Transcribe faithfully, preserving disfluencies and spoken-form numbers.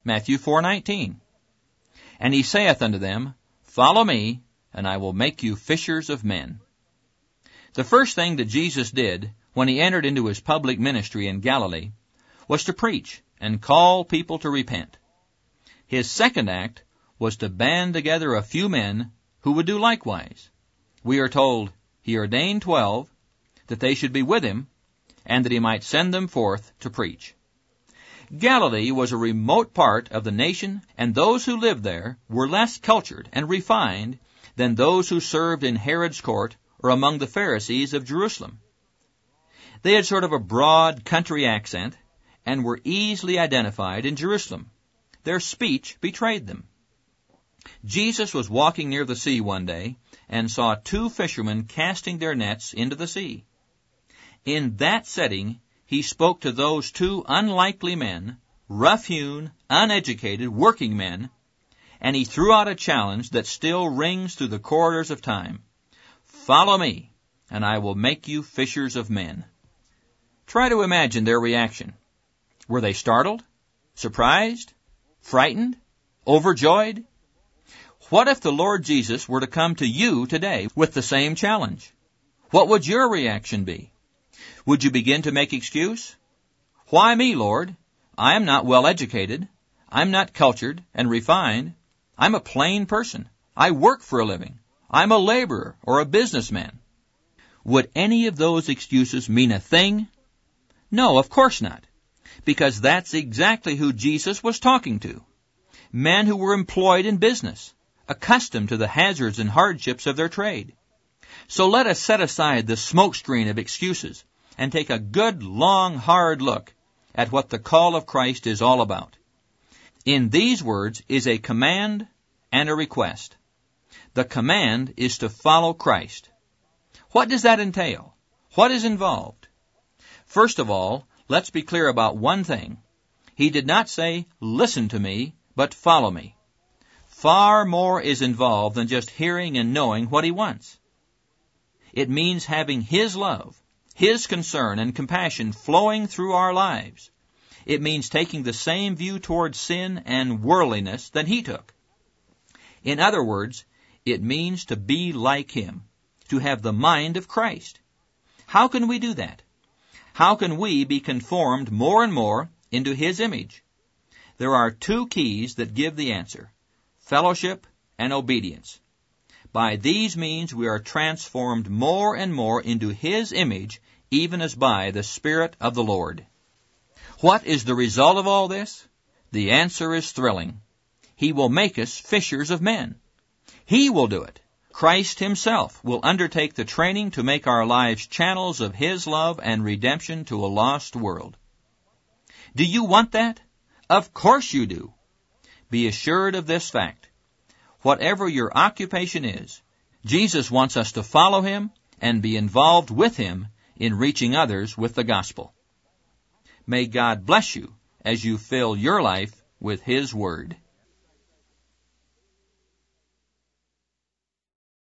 Matthew four nineteen. And he saith unto them, Follow me, and I will make you fishers of men. The first thing that Jesus did when he entered into his public ministry in Galilee was to preach and call people to repent. His second act was to band together a few men who would do likewise. We are told he ordained twelve, that they should be with him, and that he might send them forth to preach. Galilee was a remote part of the nation, and those who lived there were less cultured and refined than those who served in Herod's court or among the Pharisees of Jerusalem. They had sort of a broad country accent and were easily identified in Jerusalem. Their speech betrayed them. Jesus was walking near the sea one day and saw two fishermen casting their nets into the sea. In that setting, he spoke to those two unlikely men, rough-hewn, uneducated, working men, and he threw out a challenge that still rings through the corridors of time. Follow me, and I will make you fishers of men. Try to imagine their reaction. Were they startled? Surprised? Frightened? Overjoyed? What if the Lord Jesus were to come to you today with the same challenge? What would your reaction be? Would you begin to make excuse? Why me, Lord? I am not well educated. I'm not cultured and refined. I'm a plain person. I work for a living. I'm a laborer or a businessman. Would any of those excuses mean a thing? No, of course not, because that's exactly who Jesus was talking to. Men who were employed in business, accustomed to the hazards and hardships of their trade. So let us set aside the smokescreen of excuses and take a good, long, hard look at what the call of Christ is all about. In these words is a command and a request. The command is to follow Christ. What does that entail? What is involved? First of all, let's be clear about one thing. He did not say, listen to me, but follow me. Far more is involved than just hearing and knowing what he wants. It means having his love, his concern and compassion flowing through our lives. It means taking the same view toward sin and worldliness that he took. In other words, it means to be like him, to have the mind of Christ. How can we do that? How can we be conformed more and more into his image? There are two keys that give the answer: fellowship and obedience. By these means we are transformed more and more into his image, even as by the Spirit of the Lord. What is the result of all this? The answer is thrilling. He will make us fishers of men. He will do it. Christ himself will undertake the training to make our lives channels of his love and redemption to a lost world. Do you want that? Of course you do. Be assured of this fact. Whatever your occupation is, Jesus wants us to follow him and be involved with him in reaching others with the gospel. May God bless you as you fill your life with his word.